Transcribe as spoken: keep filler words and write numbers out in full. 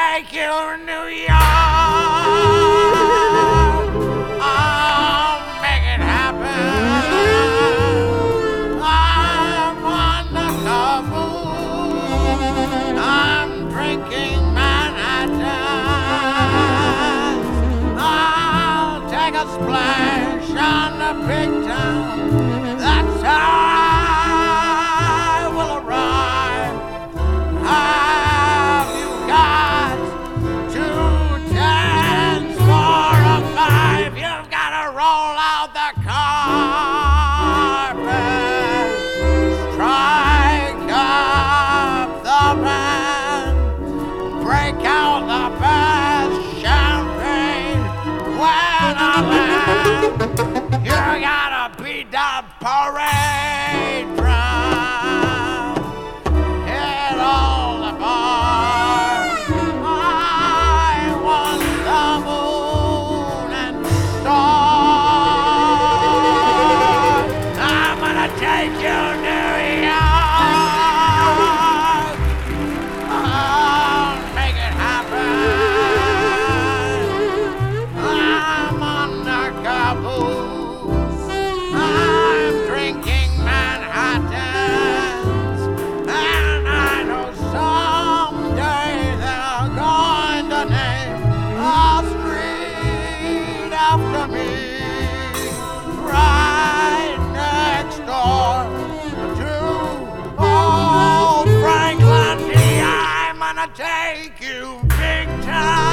take you to New York. I'll make it happen. I'm on the caboose. I'm drinking Manhattan. I'll take a splash on the big town. That's how I will arrive. Have you got two tens for a five? You've got to roll out the carpet, strike up the band, break out the best champagne when I land. You gotta beat the parade drum, hit all the bars. I want the moon and stars. I'm gonna take you to New York. I'll make it happen. I'm on the caboose. I'm drinking Manhattans, and I know someday they're going to name a street after me, right next door to old Franklin D. I'm gonna take you big time.